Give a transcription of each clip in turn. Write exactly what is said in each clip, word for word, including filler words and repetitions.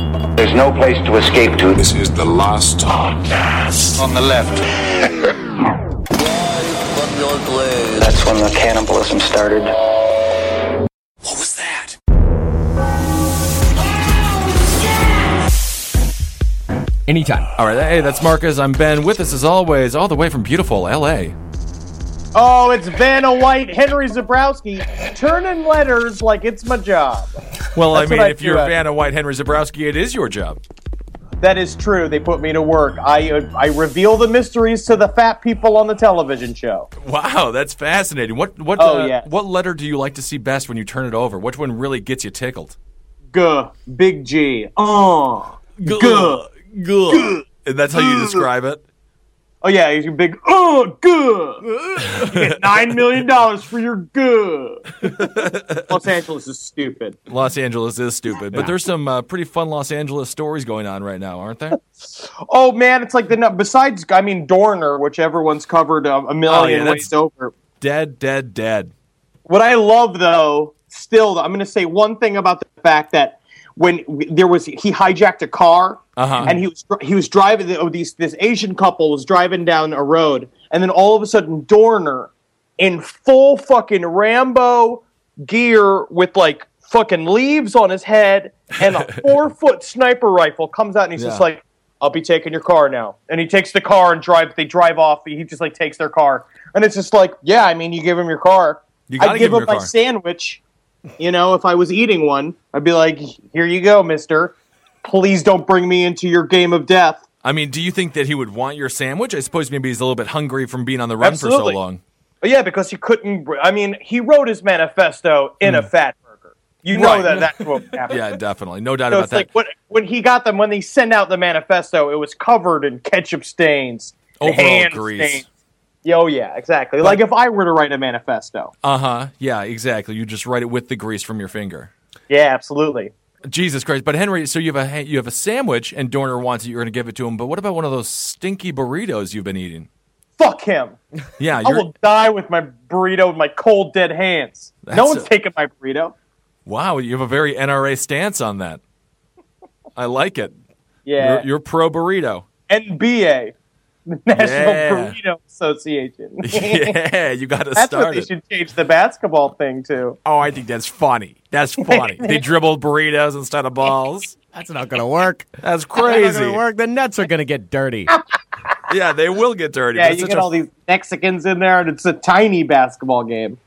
There's no place to escape to. This is the last podcast. On the left. That's when the cannibalism started. What was that? Anytime. All right, hey, that's Marcus. I'm Ben. With us as always, all the way from beautiful L A. Oh, it's Vanna White, Henry Zebrowski, turning letters like it's my job. Well, That's I mean, what I if you're do at- Vanna White, Henry Zebrowski, it is your job. That is true. They put me to work. I uh, I reveal the mysteries to the fat people on the television show. Wow, that's fascinating. What what Oh, uh, yeah. what letter do you like to see best when you turn it over? Which one really gets you tickled? G, big G. Oh, G. G. And that's how you describe it? Oh yeah, he's a big. Oh, good. You get nine million dollars for your good. Los Angeles is stupid. Los Angeles is stupid, but there's some uh, pretty fun Los Angeles stories going on right now, aren't there? Oh man, it's like the besides. I mean, Dorner, which everyone's covered a, a million Oh, yeah, ways that's- over. Dead, dead, dead. What I love, though, still, I'm going to say one thing about the fact that when there was, he hijacked a car, Uh-huh. and he was he was driving. Oh, these this Asian couple was driving down a road, and then all of a sudden, Dorner, in full fucking Rambo gear with like fucking leaves on his head and a four foot sniper rifle, comes out and he's Yeah. just like, "I'll be taking your car now," and he takes the car and drive. They drive off. He just like takes their car, and it's just like, yeah, I mean, you give him your car. You gotta I'd give give him him your my car. sandwich. You know, if I was eating one, I'd be like, "Here you go, mister. Please don't bring me into your game of death." I mean, do you think that he would want your sandwich? I suppose maybe he's a little bit hungry from being on the run for Absolutely. so long. But yeah, because he couldn't. I mean, he wrote his manifesto in a fat burger. You know Right. that that's what happened. Yeah, definitely. No doubt So about it's that. like when, when he got them, when they sent out the manifesto, it was covered in ketchup stains, and Overall hand grease. stains. Yeah, Oh yeah, exactly. Like if I were to write a manifesto. Uh-huh. Yeah, exactly. You just write it with the grease from your finger. Yeah, absolutely. Jesus Christ. But Henry, so you have a you have a sandwich and Dorner wants it, you're going to give it to him. But what about one of those stinky burritos you've been eating? Fuck him. Yeah, I you're will die with my burrito in my cold, dead hands. That's no one's a- taking my burrito. Wow, you have a very N R A stance on that. I like it. Yeah. You're, you're pro burrito. N B A, the National Yeah. Burrito Association. Yeah, you got to That's start what they it. should change the basketball thing to. Oh, I think that's funny. That's funny. They dribble burritos instead of balls. That's not going to work. That's That's not crazy. going to work. The Nets are going to get dirty. Yeah, they will get dirty. Yeah, but it's you such get a- all these Mexicans in there, and it's a tiny basketball game.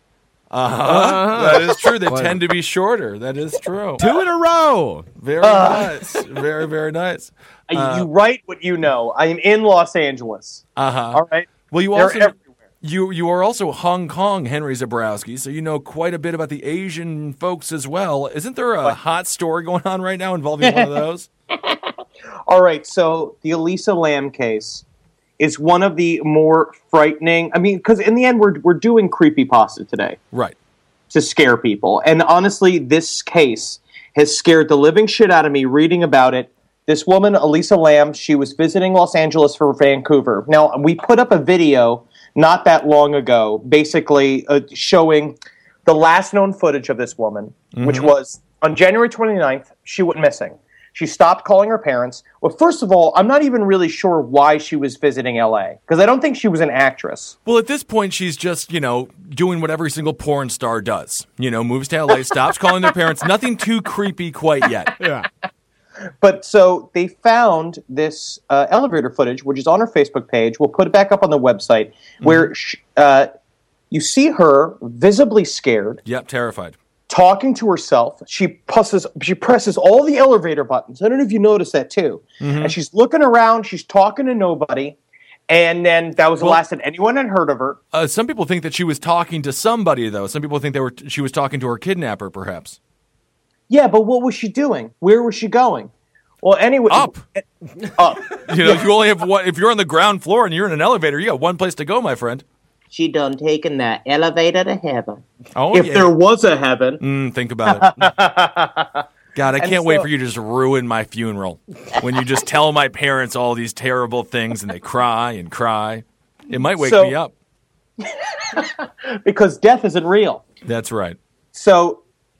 Uh-huh. That is true. They tend to be shorter. That is true. Two in a row. Very nice. Very, very nice. Uh, you write what you know. I am in Los Angeles. Uh-huh. All right? Well, you They're also everywhere. you you are also Hong Kong Henry Zebrowski, so you know quite a bit about the Asian folks as well. Isn't there a hot story going on right now involving one of those? All right, so the Elisa Lam case is one of the more frightening. I mean, because in the end, we're we're doing creepypasta today Right. to scare people. And honestly, this case has scared the living shit out of me reading about it. This woman, Elisa Lam, she was visiting Los Angeles for Vancouver. Now, we put up a video not that long ago, basically uh, showing the last known footage of this woman, which was on January twenty-ninth, she went missing. She stopped calling her parents. Well, first of all, I'm not even really sure why she was visiting L A, because I don't think she was an actress. Well, at this point, she's just, you know, doing what every single porn star does. You know, moves to L A, stops calling their parents. Nothing too creepy quite yet. Yeah. But so they found this uh, elevator footage, which is on her Facebook page. We'll put it back up on the website, where sh uh, you see her visibly scared, Yep, terrified. talking to herself. She presses, she presses all the elevator buttons. I don't know if you noticed that too. And she's looking around. She's talking to nobody. And then that was the Well- last that anyone had heard of her. Uh, some people think that she was talking to somebody, though. Some people think they were she was talking to her kidnapper, perhaps. Yeah, but what was she doing? Where was she going? Well, anyway, Up. Up. You know, you only have one. If you're on the ground floor and you're in an elevator, you got one place to go, my friend. She done taken that elevator to heaven. Oh, If yeah. there was a heaven. Mm, think about it. God, I And can't wait so- for you to just ruin my funeral. When you just tell my parents all these terrible things and they cry and cry. It might wake So- me up. Because death isn't real. That's right. So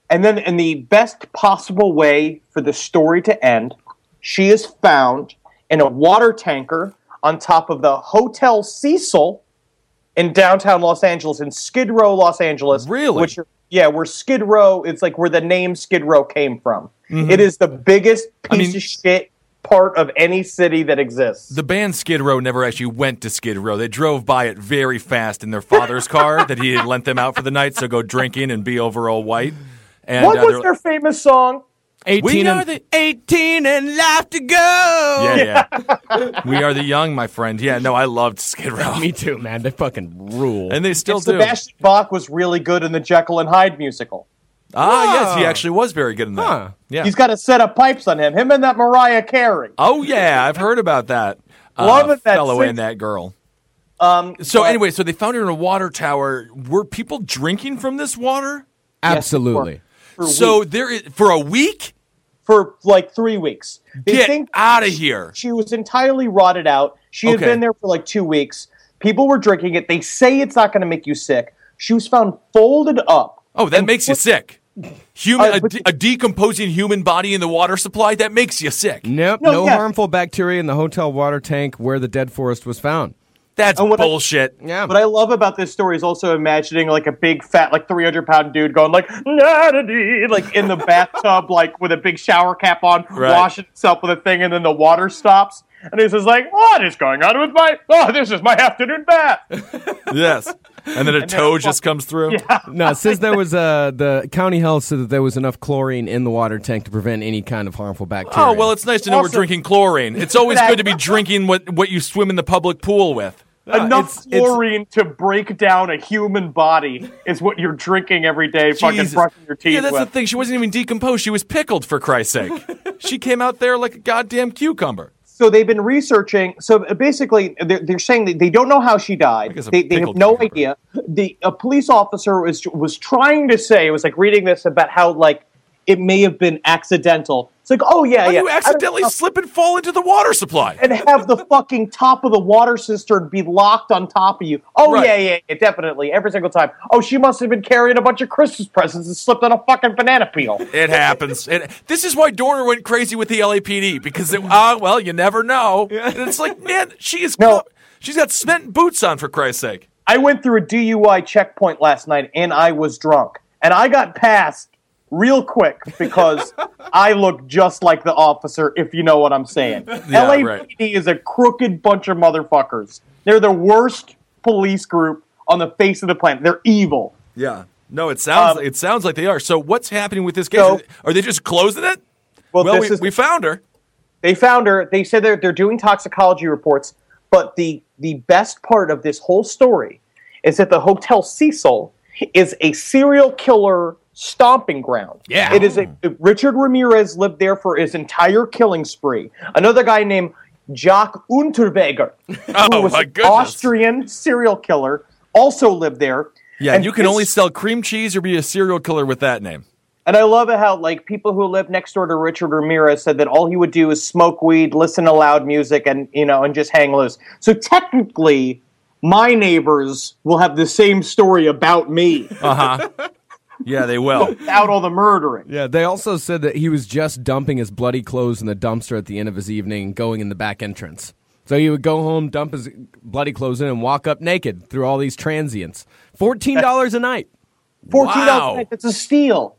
And then, in the best possible way for the story to end, she is found in a water tanker on top of the Hotel Cecil in downtown Los Angeles, in Skid Row, Los Angeles. Really? Which, yeah, where Skid Row, it's like where the name Skid Row came from. Mm-hmm. It is the biggest piece I mean, of shit part of any city that exists. The band Skid Row never actually went to Skid Row. They drove by it very fast in their father's car that he had lent them out for the night, so go drinking and be over all white. And, what uh, was their famous song? eighteen We are and, the- eighteen and life to go. Yeah, yeah. We are the young, my friend. Yeah, no, I loved Skid Row. Me too, man. They fucking rule. And they still And do. Sebastian Bach was really good in the Jekyll and Hyde musical. Ah, yes, he Huh. actually was very good in that. Huh. Yeah. He's got a set of pipes on him. Him and that Mariah Carey. Oh, yeah, I've heard about that. Love uh, it, that fellow six- and that girl. Um, So but- anyway, so they found her in a water tower. Were people drinking from this water? Absolutely. for a So week. there is, for a week? for like three weeks. They Get think out of here. she was entirely rotted out. She had Okay. been there for like two weeks. People were drinking it. They say it's not going to make you sick. She was found folded up. Oh, that and makes you put- sick. Human, Uh, a, but- de- a decomposing human body in the water supply, that makes you sick. Nope. No, No, yeah. harmful bacteria in the hotel water tank where the dead forest was found. That's And what I- bullshit. Yeah. What I love about this story is also imagining like a big fat like three hundred pound dude going like "Na-da-dee," like in the bathtub like with a big shower cap on, Right. washing himself with a thing, and then the water stops and he's just like, what is going on with my oh this is my afternoon bath. Yes. And then a toe just comes through. No, it says there was uh, the county health said that there was enough chlorine in the water tank to prevent any kind of harmful bacteria. Oh, well, it's nice to know Also- we're drinking chlorine. It's always good to be drinking what, what you swim in the public pool with. Enough it's- it's- chlorine to break down a human body is what you're drinking every day, fucking Jesus. brushing your teeth Yeah, that's with. the thing. She wasn't even decomposed. She was pickled, for Christ's sake. She came out there like a goddamn cucumber. So they've been researching. So basically, they're, they're saying that they don't know how she died. Like it's a They, they have pickled no cucumber. idea. The a police officer was was trying to say, it was like reading this about how like it may have been accidental. It's like, oh yeah, How yeah. do you I don't accidentally know. slip and fall into the water supply? And have the fucking top of the water cistern be locked on top of you. Oh Right. yeah, yeah, yeah, definitely, every single time. Oh, she must have been carrying a bunch of Christmas presents and slipped on a fucking banana peel. It happens. It, this is why Dorner went crazy with the L A P D, because, it, uh, well, you never know. And it's like, man, she is No. co- she's got cement boots on, for Christ's sake. I went through a D U I checkpoint last night and I was drunk. And I got passed real quick because I look just like the officer, if you know what I'm saying. Yeah, L A P D right. is a crooked bunch of motherfuckers. They're the worst police group on the face of the planet. They're evil. Yeah. No, it sounds Um, it sounds like they are. So what's happening with this case? So- are they just closing it? Well, Well, this we, is, we found her. they found her. They said they're, they're doing toxicology reports. But the, the best part of this whole story is that the Hotel Cecil is a serial killer stomping ground. Yeah. It is a Richard Ramirez lived there for his entire killing spree. Another guy named Jacques Unterweger, Oh, who was my an goodness. Austrian serial killer, also lived there. Yeah, and you can this- only sell cream cheese or be a serial killer with that name. And I love it how like people who live next door to Richard Ramirez said that all he would do is smoke weed, listen to loud music, and you know, and just hang loose. So technically, my neighbors will have the same story about me Uh huh. Yeah, they will. without all the murdering. Yeah, they also said that he was just dumping his bloody clothes in the dumpster at the end of his evening, going in the back entrance. So he would go home, dump his bloody clothes in, and walk up naked through all these transients. fourteen dollars a night. Fourteen dollars Wow. a night, that's a steal.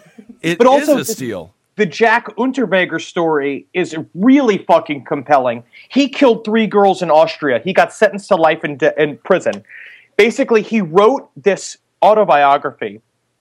It But is also a this- steal. The Jack Unterweger story is really fucking compelling. He killed three girls in Austria. He got sentenced to life in, de- in prison. Basically, he wrote this autobiography.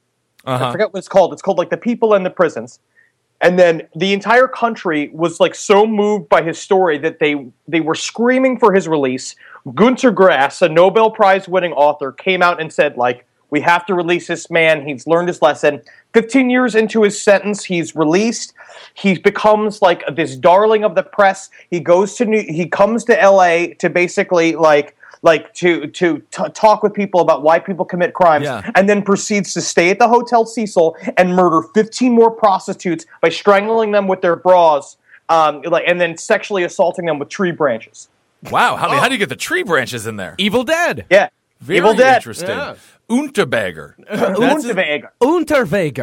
I Uh-huh. forget what it's called. It's called like The People in the Prisons. And then the entire country was like so moved by his story that they they were screaming for his release. Gunter Grass, a Nobel Prize winning author, came out and said like, we have to release this man. He's learned his lesson. fifteen years into his sentence, he's released. He becomes like this darling of the press. He goes to New he comes to L A to basically like like to to t- talk with people about why people commit crimes, Yeah. and then proceeds to stay at the Hotel Cecil and murder fifteen more prostitutes by strangling them with their bras, um, like and then sexually assaulting them with tree branches. Wow. How, how do you get the tree branches in there? Evil Dead. Yeah, Very Evil Dead. interesting. Yeah. Unterberger. Unterweger. Unterweger.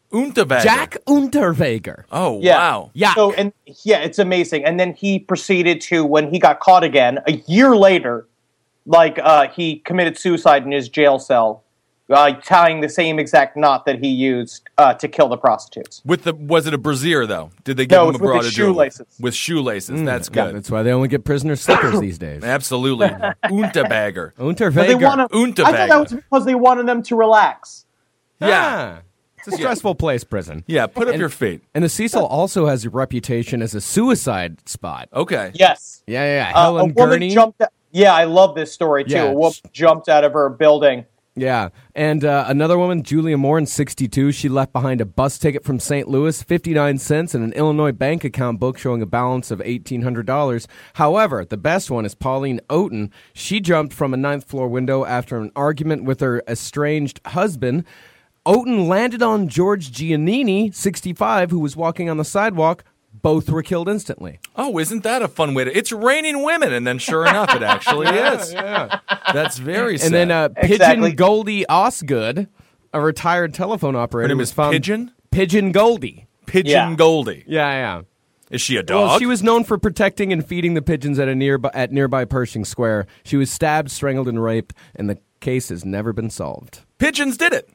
Unterweger. Jack Unterweger. Oh, Yeah. wow. Yeah. So and yeah, it's amazing. And then he proceeded to, when he got caught again a year later, like uh, he committed suicide in his jail cell, uh, tying the same exact knot that he used uh, to kill the prostitutes. With the was it a brassiere though? Did they give No, him it's a with bra the to do it with? shoelaces. With shoelaces. That's Yeah, good. that's why they only get prisoner slippers these days. Absolutely. Unterweger. But they Unterweger. wanna, I thought that was because they wanted them to relax. Yeah. Ah, it's a stressful place, prison. Yeah, put up your feet. And the Cecil also has a reputation as a suicide spot. Okay. Yes. Yeah, yeah, yeah. Uh, a Helen woman Gurney. jumped. Out, yeah, I love this story too. Yeah. A woman jumped out of her building. Yeah, and uh, another woman, Julia Moore, in sixty-two, she left behind a bus ticket from Saint Louis, fifty-nine cents, and an Illinois bank account book showing a balance of eighteen hundred dollars. However, the best one is Pauline Oten. She jumped from a ninth floor window after an argument with her estranged husband. Oten landed on George Giannini, sixty-five, who was walking on the sidewalk. Both were killed instantly. Oh, isn't that a fun way to... It's raining women, and then sure enough, it actually is. Yeah. That's very sad. And then uh, Pigeon Exactly. Goldie Osgood, a retired telephone operator, Her name was is found... Pigeon? Pigeon Goldie. Pigeon Yeah. Goldie. Yeah, yeah. Is she a dog? Well, she was known for protecting and feeding the pigeons at a nearby at nearby Pershing Square. She was stabbed, strangled, and raped, and the case has never been solved. Pigeons did it.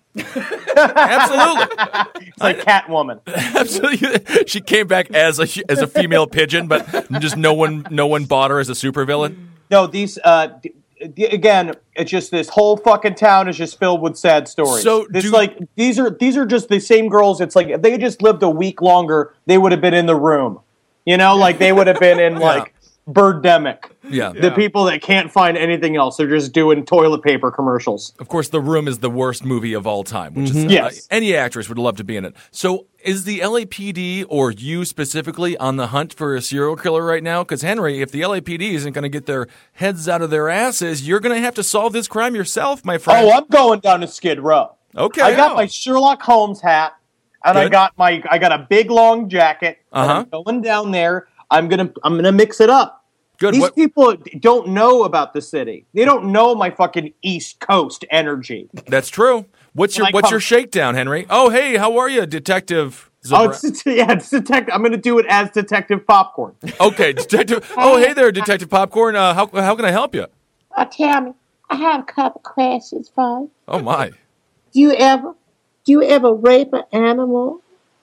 Absolutely. It's like Catwoman. Absolutely. She came back as a as a female pigeon, but just no one no one bought her as a supervillain. No, these uh, d- d- again, it's just this whole fucking town is just filled with sad stories. So it's do- like these are these are just the same girls. It's like if they just lived a week longer, they would have been in The Room. You know, like they would have been in like Birdemic. Yeah. The people that can't find anything else, they're just doing toilet paper commercials. Of course, The Room is the worst movie of all time, which is uh, Yes. any actress would love to be in it. So, is the L A P D or you specifically on the hunt for a serial killer right now? Because Henry, if the L A P D isn't going to get their heads out of their asses, you're going to have to solve this crime yourself, my friend. Oh, I'm going down to Skid Row. Okay. I got Oh. my Sherlock Holmes hat, and I Good. got my I got a big long jacket. and Uh-huh. I'm going down there. I'm gonna I'm gonna mix it up. Good. These What, people don't know about the city. They don't know my fucking East Coast energy. that's true. What's your When I What's come- your shakedown, Henry? Oh, hey, how are you, Detective? Oh, Zabra- it's, yeah, it's detective. I'm gonna do it as Detective Popcorn. okay, Detective. Oh, hey there, Detective Popcorn. Uh, how how can I help you? Oh, tell me, I have a couple questions for you. Oh my. Do you ever, do you ever rape an animal?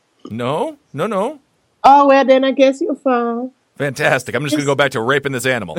No, no, no. Oh, well, then I guess you're fine. Fantastic. I'm just going to go back to raping this animal.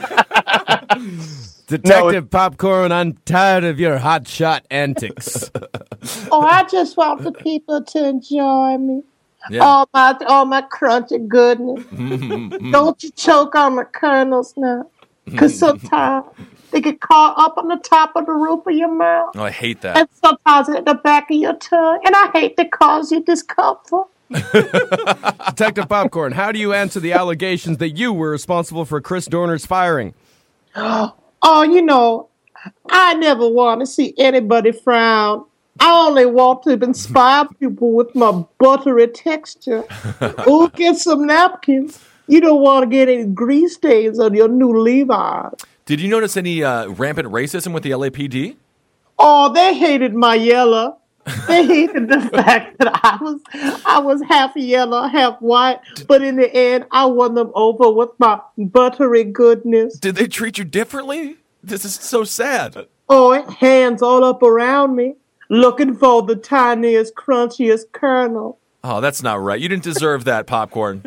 Detective Popcorn, I'm tired of your hotshot antics. Oh, I just want the people to enjoy me. Yeah. Oh, my, oh, my crunchy goodness. Don't you choke on my kernels now. Because sometimes they get caught up on the top of the roof of your mouth. Oh, I hate that. And sometimes at the back of your tongue. And I hate to cause you discomfort. Detective Popcorn, how do you answer the allegations that you were responsible for Chris Dorner's firing? Oh, you know, I never want to see anybody frown. I only want to inspire people with my buttery texture. Oh, get some napkins. You don't want to get any grease stains on your new Levi's. Did you notice any uh, rampant racism with the L A P D? Oh, they hated my yellow. They hated the fact that I was I was half yellow, half white, but in the end, I won them over with my buttery goodness. Did they treat you differently? This is so sad. Oh, hands all up around me, looking for the tiniest, crunchiest kernel. Oh, that's not right. You didn't deserve that, Popcorn.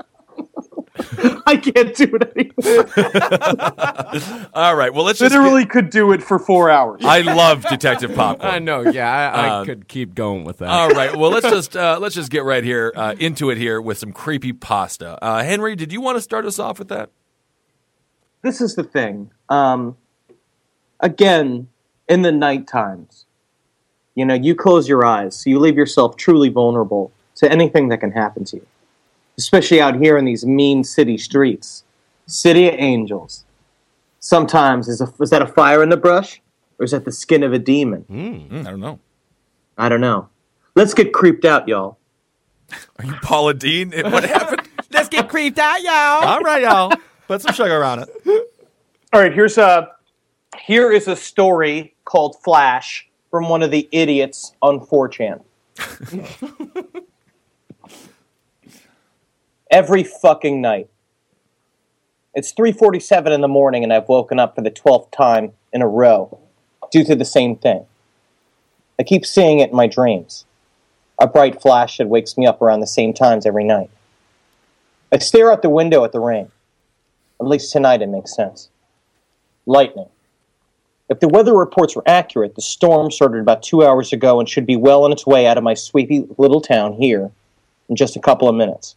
I can't do it anymore. All right, well, let's just Literally could do it for four hours. get- I love Detective Popcorn. I know, yeah, I, I Um, could keep going with that. All right, well, let's just uh, let's just get right here uh, into it here with some creepy pasta. Uh, Henry, did you want to start us off with that? This is the thing. Um, again, in the night times, you know, you close your eyes, so you leave yourself truly vulnerable to anything that can happen to you. Especially out here in these mean city streets. City of Angels. Sometimes, is, a, is that a fire in the brush? Or is that the skin of a demon? Mm, I don't know. I don't know. Let's get creeped out, y'all. Are you Paula Dean? What happened? Let's get creeped out, y'all. All right, y'all. Put some sugar on it. All right, here's a, here is a story called Flash from one of the idiots on four chan. Every fucking night. It's three forty-seven in the morning and I've woken up for the twelfth time in a row due to the same thing. I keep seeing it in my dreams. A bright flash that wakes me up around the same times every night. I stare out the window at the rain. At least tonight it makes sense. Lightning. If the weather reports were accurate, the storm started about two hours ago and should be well on its way out of my sleepy little town here in just a couple of minutes.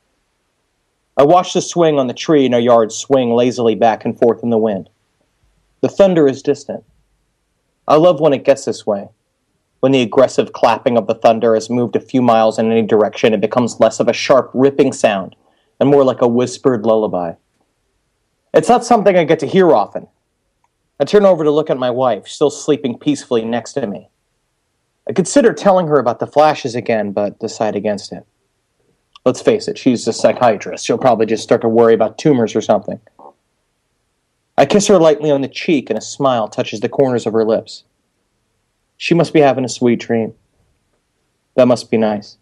I watch the swing on the tree in our yard swing lazily back and forth in the wind. The thunder is distant. I love when it gets this way. When the aggressive clapping of the thunder has moved a few miles in any direction, it becomes less of a sharp, ripping sound and more like a whispered lullaby. It's not something I get to hear often. I turn over to look at my wife, still sleeping peacefully next to me. I consider telling her about the flashes again, but decide against it. Let's face it, she's a psychiatrist. She'll probably just start to worry about tumors or something. I kiss her lightly on the cheek and a smile touches the corners of her lips. She must be having a sweet dream. That must be nice.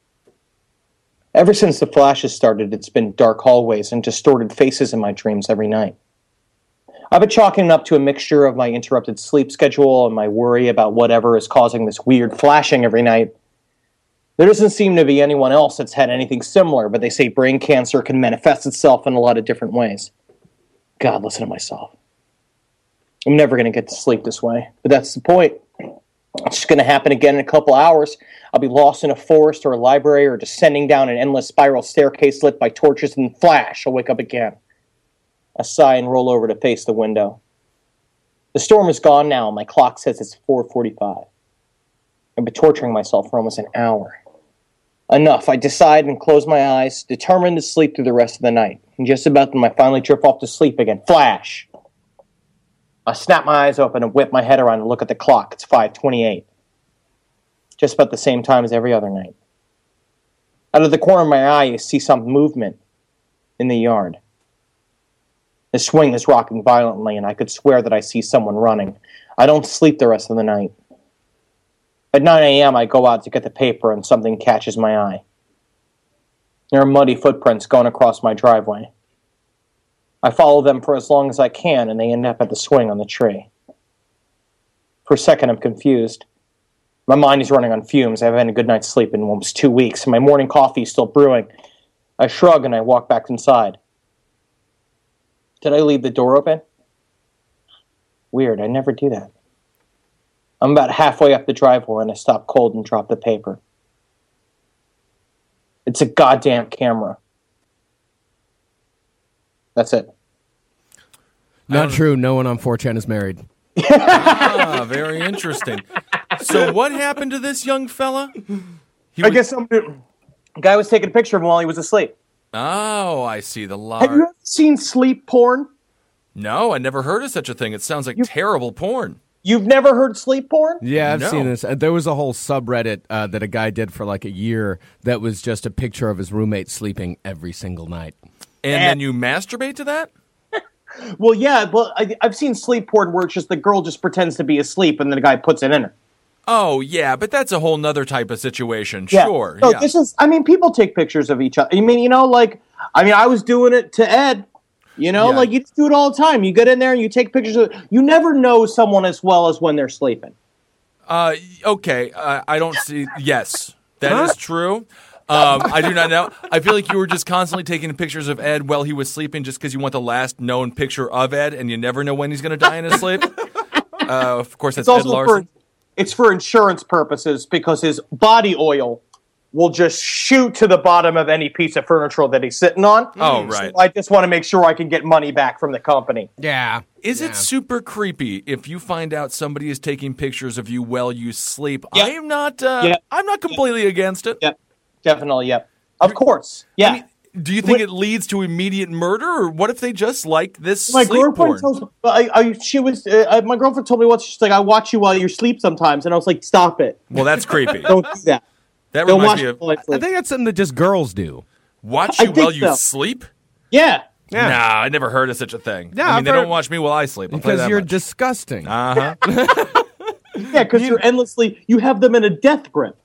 Ever since the flashes started, it's been dark hallways and distorted faces in my dreams every night. I've been chalking it up to a mixture of my interrupted sleep schedule and my worry about whatever is causing this weird flashing every night. There doesn't seem to be anyone else that's had anything similar, but they say brain cancer can manifest itself in a lot of different ways. God, listen to myself. I'm never going to get to sleep this way, but that's the point. It's just going to happen again in a couple hours. I'll be lost in a forest or a library or descending down an endless spiral staircase lit by torches and flash. I'll wake up again. I sigh and roll over to face the window. The storm is gone now. My clock says it's four forty-five. I've been torturing myself for almost an hour. Enough. I decide and close my eyes, determined to sleep through the rest of the night. And just about when I finally drift off to sleep again, flash! I snap my eyes open and whip my head around and look at the clock. It's five twenty-eight. Just about the same time as every other night. Out of the corner of my eye, I see some movement in the yard. The swing is rocking violently, and I could swear that I see someone running. I don't sleep the rest of the night. At nine a.m., I go out to get the paper, and something catches my eye. There are muddy footprints going across my driveway. I follow them for as long as I can, and they end up at the swing on the tree. For a second, I'm confused. My mind is running on fumes. I haven't had a good night's sleep in almost two weeks, and my morning coffee is still brewing. I shrug, and I walk back inside. Did I leave the door open? Weird, I never do that. I'm about halfway up the driveway, and I stop cold and drop the paper. It's a goddamn camera. That's it. Not true. No one on four chan is married. Ah, very interesting. So what happened to this young fella? He I was- guess some guy was taking a picture of him while he was asleep. Oh, I see the Have you lar- ever seen sleep porn? No, I never heard of such a thing. It sounds like terrible porn. You've never heard sleep porn? Yeah, I've No. seen this. Uh, There was a whole subreddit uh, that a guy did for like a year that was just a picture of his roommate sleeping every single night. And then you masturbate to that? Well, yeah, well, I, I've seen sleep porn where it's just the girl just pretends to be asleep and then the guy puts it in her. Oh, yeah, but that's a whole nother type of situation. Yeah. Sure. So yeah. this is, I mean, people take pictures of each other. I mean, you know, like, I mean, I was doing it to Ed. You know, Yeah. like you just do it all the time. You get in there and you take pictures of You never know someone as well as when they're sleeping. Uh, okay, uh, I don't see. Yes, that is true. Um, I do not know. I feel like you were just constantly taking pictures of Ed while he was sleeping just because you want the last known picture of Ed, and you never know when he's going to die in his sleep. Uh, of course, that's It's Ed also Larson. for it's for insurance purposes because his body oil will just shoot to the bottom of any piece of furniture that he's sitting on. Oh, right. So I just want to make sure I can get money back from the company. Yeah. Is Yeah. it super creepy if you find out somebody is taking pictures of you while you sleep? Yeah. I'm not. Uh, Yeah. I'm not completely against it. Yep, definitely. Yep, of course. Yeah. I mean, do you think What- it leads to immediate murder, or what if they just like this my sleep girlfriend porn? tells me, I, I, she was, uh, I- my girlfriend told me once, she's like, I watch you while you sleep sometimes. And I was like, stop it. Well, that's creepy. Don't do that. That Don't reminds watch me me of while I I sleep. think that's something that just girls do. watch I you while think you so. sleep. Yeah. Yeah. Nah, I never heard of such a thing. Yeah, I mean, I've they heard- don't watch me while I sleep. I'll tell you Because that you're much. disgusting. Uh-huh. Yeah, because you're endlessly, you have them in a death grip.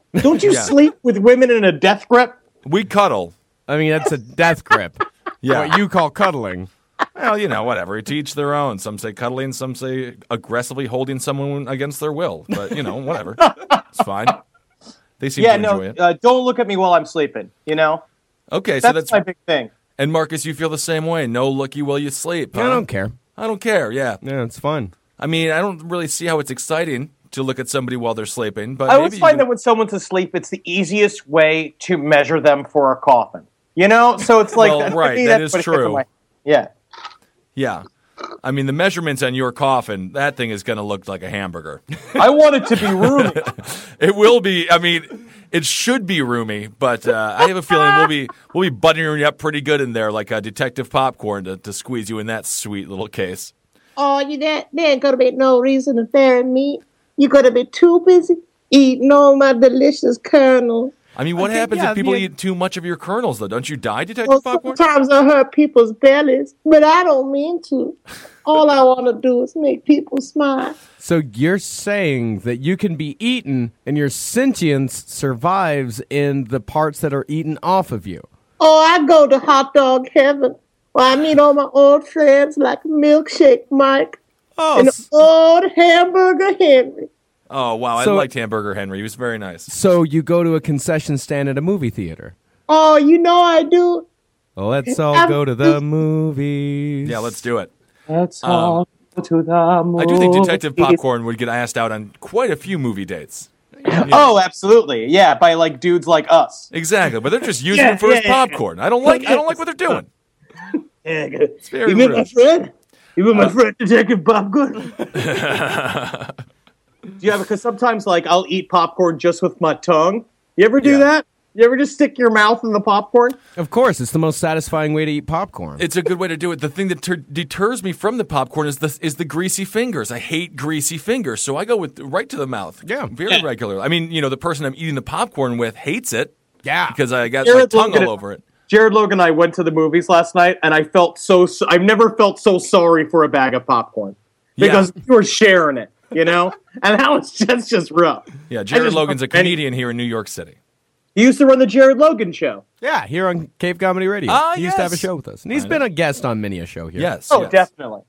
Don't you Yeah. sleep with women in a death grip? We cuddle. I mean, that's a death grip. Yeah. What you call cuddling. Well, you know, whatever. To each their own. Some say cuddling, some say aggressively holding someone against their will. But, you know, whatever. It's fine. They seem Yeah, to no, enjoy it. uh, don't look at me while I'm sleeping, you know? Okay, so That's, that's... my big thing. And Marcus, you feel the same way. No looky while you sleep. I huh? don't care. I don't care, yeah. Yeah, it's fun. I mean, I don't really see how it's exciting to look at somebody while they're sleeping. But I always maybe find you- that when someone's asleep, it's the easiest way to measure them for a coffin. You know? So it's like... Well, to right, me, that that's is what it gets in true. my- Yeah. Yeah. I mean, the measurements on your coffin, that thing is going to look like a hamburger. I want it to be roomy. It will be. I mean, it should be roomy, but uh, I have a feeling we'll be we'll be buttering you up pretty good in there, like a Detective Popcorn, to, to squeeze you in that sweet little case. Oh, you that there ain't gonna be no reason to ferry me. You're gonna be too busy eating all my delicious kernels. I mean, what I think, happens yeah, if people the- eat too much of your kernels, though? Don't you die, Detective Well, Popcorn? sometimes I hurt people's bellies, but I don't mean to. All I want to do is make people smile. So you're saying that you can be eaten and your sentience survives in the parts that are eaten off of you. Oh, I go to hot dog heaven where I meet all my old friends like Milkshake Mike Oh, and s- old Hamburger Henry. Oh, wow. So- I liked Hamburger Henry. He was very nice. so you go to a concession stand at a movie theater. Oh, you know I do. Well, let's all I'm- go to the movies. Yeah, let's do it. Let's all go to the I do think Detective movies. Popcorn would get asked out on quite a few movie dates. Oh, absolutely. Yeah, by like dudes like us. Exactly, but they're just using Yeah, him for yeah, his yeah. popcorn. I don't like. I don't like what they're doing. Yeah, very you mean my rude. friend? You mean my friend Detective Popcorn? Do you have because sometimes like I'll eat popcorn just with my tongue. You ever do Yeah. that? You ever just stick your mouth in the popcorn? Of course, it's the most satisfying way to eat popcorn. It's a good way to do it. The thing that ter- deters me from the popcorn is the is the greasy fingers. I hate greasy fingers, so I go with right to the mouth. Yeah. very Yeah. regularly. I mean, you know, the person I'm eating the popcorn with hates it. Yeah. because I got Jared my tongue Logan- all over it. Jared Logan and I went to the movies last night, and I felt so. so I've never felt so sorry for a bag of popcorn because you were sharing it, you know, and that was just just rough. Yeah, I Jared just- Logan's a and comedian here in New York City. He used to run the Jared Logan show. Yeah, here on Cave Comedy Radio. Ah, he used to have a yes. show with us. And he's I been know. a guest on many a show here. Yes. Oh, yes. definitely.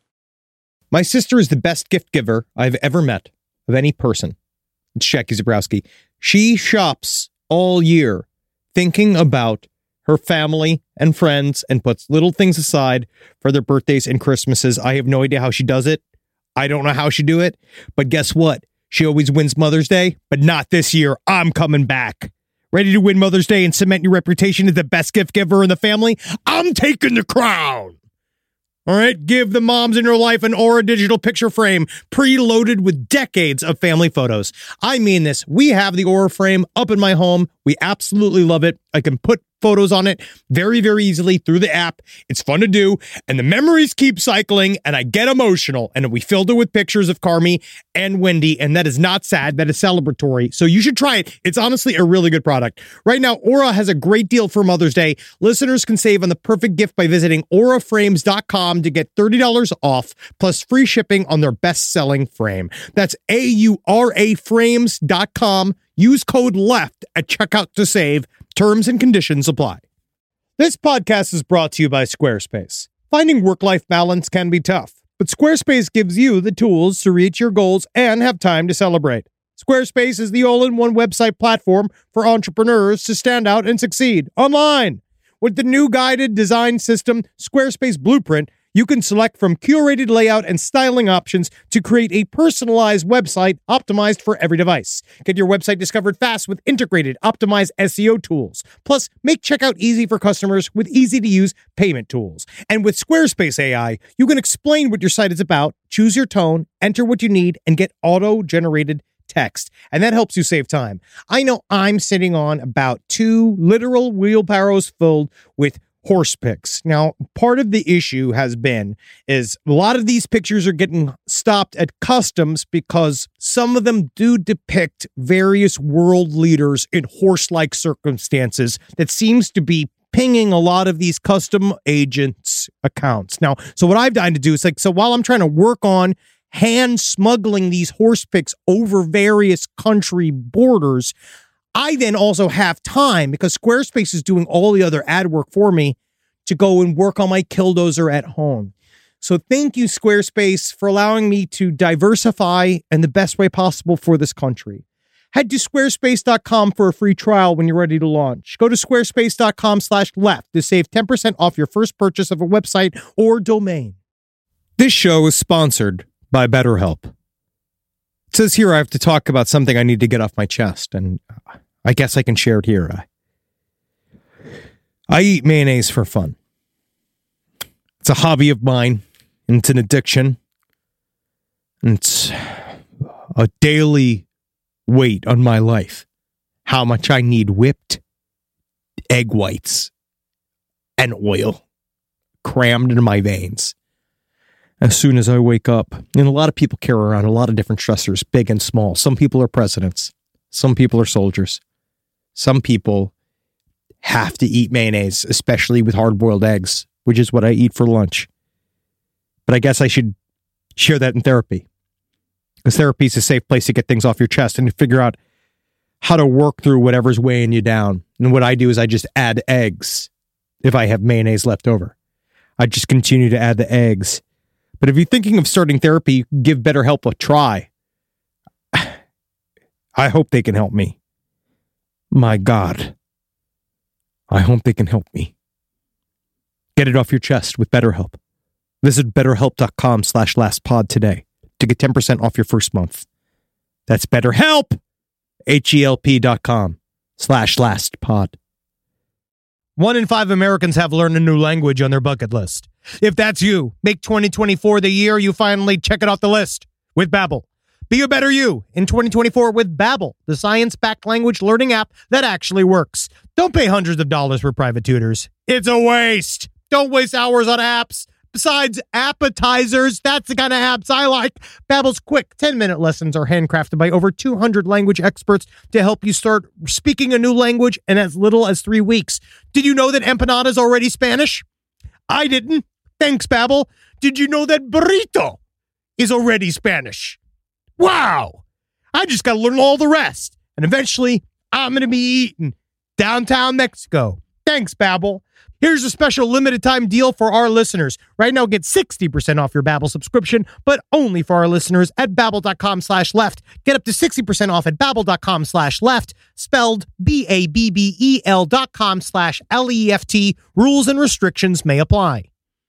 My sister is the best gift giver I've ever met of any person. It's Jackie Zabrowski. She shops all year thinking about her family and friends and puts little things aside for their birthdays and Christmases. I have no idea how she does it. I don't know how she do it. But guess what? She always wins Mother's Day, but not this year. I'm coming back. Ready to win Mother's Day and cement your reputation as the best gift giver in the family? I'm taking the crown. All right, give the moms in your life an Aura digital picture frame preloaded with decades of family photos. I mean this. We have the Aura frame up in my home. We absolutely love it. I can put photos on it very, very easily through the app. It's fun to do, and the memories keep cycling, and I get emotional. And we filled it with pictures of Carmi and Wendy, and that is not sad. That is celebratory. So you should try it. It's honestly a really good product. Right now, Aura has a great deal for Mother's Day. Listeners can save on the perfect gift by visiting aura frames dot com to get thirty dollars off, plus free shipping on their best-selling frame. That's A U R A frames dot com. Use code LEFT at checkout to save. Terms and conditions apply. This podcast is brought to you by Squarespace. Finding work-life balance can be tough, but Squarespace gives you the tools to reach your goals and have time to celebrate. Squarespace is the all-in-one website platform for entrepreneurs to stand out and succeed online. With the new guided design system, Squarespace Blueprint, you can select from curated layout and styling options to create a personalized website optimized for every device. Get your website discovered fast with integrated, optimized S E O tools. Plus, make checkout easy for customers with easy-to-use payment tools. And with Squarespace A I, you can explain what your site is about, choose your tone, enter what you need, and get auto-generated text. And that helps you save time. I know I'm sitting on about two literal wheelbarrows filled with horse pics. Now, part of the issue has been is a lot of these pictures are getting stopped at customs because some of them do depict various world leaders in horse-like circumstances that seems to be pinging a lot of these custom agents' accounts. Now, so what I've done to do is like, so while I'm trying to work on hand smuggling these horse pics over various country borders, I then also have time because Squarespace is doing all the other ad work for me to go and work on my Killdozer at home. So thank you, Squarespace, for allowing me to diversify in the best way possible for this country. Head to squarespace dot com for a free trial when you're ready to launch. Go to squarespace dot com slash left to save ten percent off your first purchase of a website or domain. This show is sponsored by BetterHelp. It says here I have to talk about something I need to get off my chest, and I guess I can share it here. I, I eat mayonnaise for fun. It's a hobby of mine, and it's an addiction. And it's a daily weight on my life. How much I need whipped egg whites and oil crammed into my veins as soon as I wake up. And a lot of people carry around a lot of different stressors, big and small. Some people are presidents. Some people are soldiers. Some people have to eat mayonnaise, especially with hard-boiled eggs, which is what I eat for lunch. But I guess I should share that in therapy. Because therapy is a safe place to get things off your chest and to figure out how to work through whatever's weighing you down. And what I do is I just add eggs if I have mayonnaise left over. I just continue to add the eggs. But if you're thinking of starting therapy, give BetterHelp a try. I hope they can help me. My God. I hope they can help me. Get it off your chest with BetterHelp. Visit betterhelp.com slash lastpod today to get ten percent off your first month. That's BetterHelp, H-E-L-P dot com slash lastpod. One in five Americans have learned a new language on their bucket list. If that's you, make twenty twenty-four the year you finally check it off the list with Babbel. Be a better you in twenty twenty-four with Babbel, the science-backed language learning app that actually works. Don't pay hundreds of dollars for private tutors. It's a waste. Don't waste hours on apps. Besides appetizers, that's the kind of apps I like. Babbel's quick ten-minute lessons are handcrafted by over two hundred language experts to help you start speaking a new language in as little as three weeks. Did you know that empanada is already Spanish? I didn't. Thanks, Babbel. Did you know that burrito is already Spanish? Wow. I just got to learn all the rest. And eventually, I'm going to be eating downtown Mexico. Thanks, Babbel. Here's a special limited time deal for our listeners. Right now, get sixty percent off your Babbel subscription, but only for our listeners at babbel.com slash left. Get up to sixty percent off at babbel.com slash left, spelled B-A-B-B-E-L dot com slash L-E-F-T. Rules and restrictions may apply.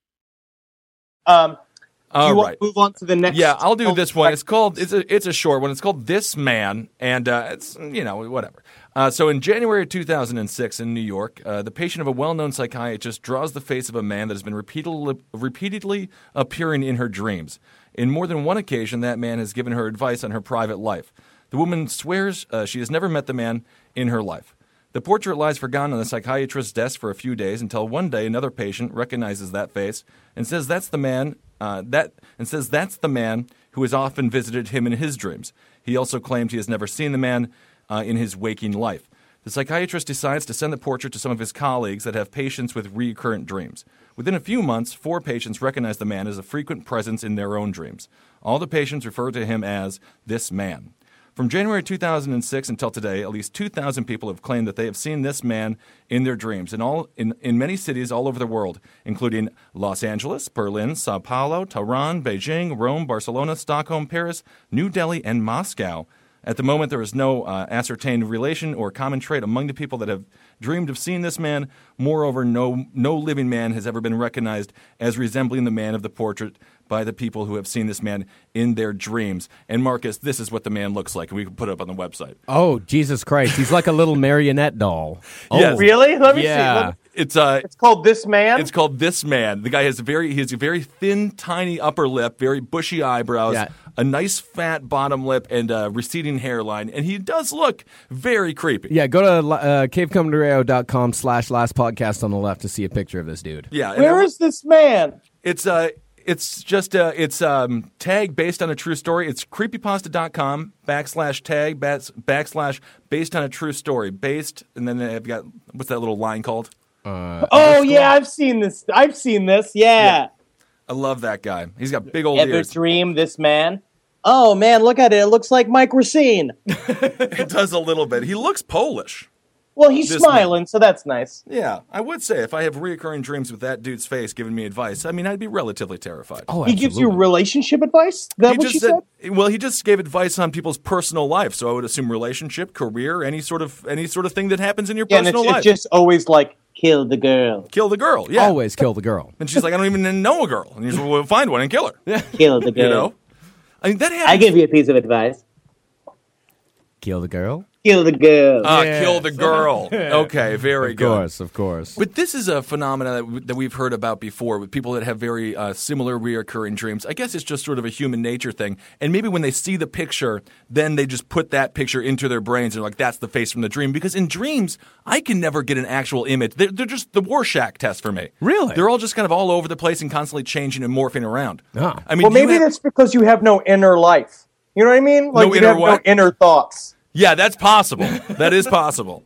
Um, All you right. want to move on to the next? Yeah, I'll do oh, this one. It's called it's a it's a short one. It's called This Man, and uh, it's you know whatever. Uh, so in January of two thousand six in New York, uh, the patient of a well-known psychiatrist draws the face of a man that has been repeatedly repeatedly appearing in her dreams. In more than one occasion, that man has given her advice on her private life. The woman swears uh, she has never met the man in her life. The portrait lies forgotten on the psychiatrist's desk for a few days until one day another patient recognizes that face and says that's the man uh, that and says that's the man who has often visited him in his dreams. He also claimed he has never seen the man uh, in his waking life. The psychiatrist decides to send the portrait to some of his colleagues that have patients with recurrent dreams. Within a few months, four patients recognize the man as a frequent presence in their own dreams. All the patients refer to him as this man. From January two thousand six until today, at least two thousand people have claimed that they have seen this man in their dreams in, all, in, in many cities all over the world, including Los Angeles, Berlin, Sao Paulo, Tehran, Beijing, Rome, Barcelona, Stockholm, Paris, New Delhi, and Moscow. At the moment, there is no uh, ascertained relation or common trait among the people that have dreamed of seeing this man. Moreover, no, no living man has ever been recognized as resembling the man of the portrait by the people who have seen this man in their dreams. And Marcus, this is what the man looks like, and we can put it up on the website. Oh, Jesus Christ. He's like a little marionette doll. Oh, Yes. Really? Let me yeah. see. Let me- It's uh, It's called This Man. It's called This Man. The guy has a very he has a very thin, tiny upper lip, very bushy eyebrows, Yeah. a nice fat bottom lip, and a receding hairline, and he does look very creepy. Yeah, go to uh, cavecomradio.com slash last podcast on the left to see a picture of this dude. Yeah, and Where it- is this man? It's uh it's just uh it's um tag based on a true story. It's creepypasta.com backslash tag backs, backslash based on a true story. Based and then they've got what's that little line called? Oh yeah, I've seen this. I've seen this. Yeah. I love that guy. He's got big old Ever ears. dream this man? oh man, look at it. It looks like Mike Racine. It does a little bit. He looks Polish. Well, he's This smiling, so that's nice. Yeah, I would say if I have reoccurring dreams with that dude's face giving me advice, I mean, I'd be relatively terrified. Oh, He gives you relationship advice? Is that He what just you said? said, well, he just gave advice on people's personal life, so I would assume relationship, career, any sort of any sort of thing that happens in your Yeah, and it's, personal life. it's just always like, kill the girl. Kill the girl, yeah. Always kill the girl. And she's like, I don't even know a girl. And he's like, well, find one and kill her. Kill the girl. You know? I mean, that happens. I give you a piece of advice. Kill the girl? Kill the girl. Ah, Yes. kill the girl. Okay, very Of good. course, of course. But this is a phenomenon that, w- that we've heard about before with people that have very uh, similar reoccurring dreams. I guess it's just sort of a human nature thing. And maybe when they see the picture, then they just put that picture into their brains and like, that's the face from the dream. Because in dreams, I can never get an actual image. They're, they're just the Rorschach test for me. Really? They're all just kind of all over the place and constantly changing and morphing around. Ah. I mean, well, you maybe have- that's because you have no inner life. You know what I mean? Like No you inner have what? no inner thoughts. Yeah, that's possible. That is possible.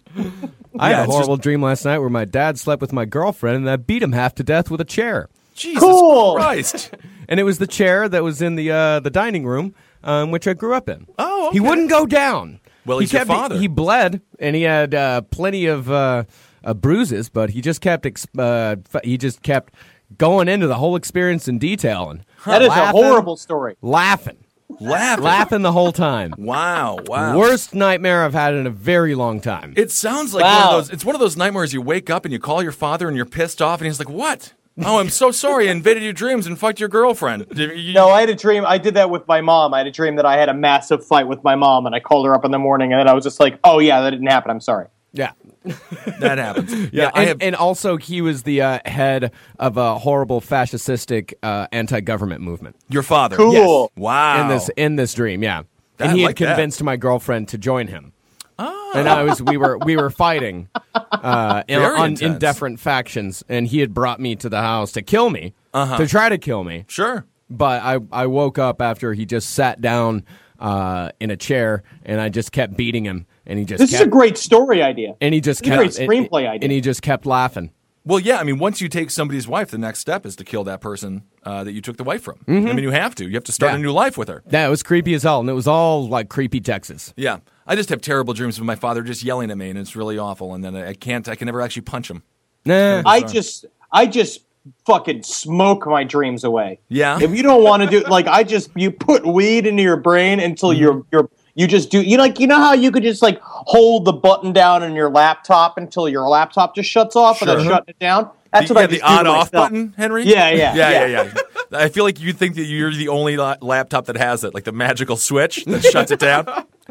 I Yeah, had a it's horrible dream last night where my dad slept with my girlfriend and I beat him half to death with a chair. Jesus Cool. Christ. And it was the chair that was in the uh, the dining room, um, which I grew up in. Oh, He okay. wouldn't go down. Well, he he's your kept, father. He bled, and he had uh, plenty of uh, uh, bruises, but he just kept ex- uh, f- he just kept going into the whole experience in detail and That is laughing, a horrible story. laughing, Laughing. laughing the whole time. Wow, wow. Worst nightmare I've had in a very long time. It sounds like Wow. one of those. It's one of those nightmares. You wake up and you call your father and you're pissed off, and he's like, "What? Oh, I'm so sorry. I invaded your dreams and fucked your girlfriend." You- you- No, I had a dream. I did that with my mom. I had a dream that I had a massive fight with my mom, and I called her up in the morning, and then I was just like, "Oh yeah, that didn't happen. I'm sorry." yeah. that happens. Yeah, Yeah, I and, have. and also he was the uh, head of a horrible fascistic uh, anti-government movement. Your father. Cool. Yes. Wow. In this in this dream, yeah. And I he like had that. convinced my girlfriend to join him. Oh. And I was we were we were fighting uh, in, Very on, in intense. different factions, and he had brought me to the house to kill me, Uh-huh. to try to kill me. Sure. But I I woke up after he just sat down uh, in a chair, and I just kept beating him, and he just This kept, is a great story idea. and he just this is a kept great screenplay and, idea. and he just kept laughing. Well, yeah. I mean, once you take somebody's wife, the next step is to kill that person uh, that you took the wife from. I mean, you have to. You have to start Yeah. a new life with her. Yeah, it was creepy as hell, and it was all like creepy Texas. Yeah. I just have terrible dreams of my father just yelling at me, and it's really awful. And then I I can't. I can never actually punch him. Nah. I just, I just fucking smoke my dreams away. Yeah. If you don't want to do, like, I just, you put weed into your brain until Mm-hmm. you're, you're, you just do, you like, you know how you could just like hold the button down in your laptop until your laptop just shuts off without Sure. shutting it down? That's the, what yeah, I the just do to on-off myself. button, Henry. Yeah, yeah, yeah, yeah, yeah. yeah. I feel like you think that you're the only la- laptop that has it, like the magical switch that shuts it down.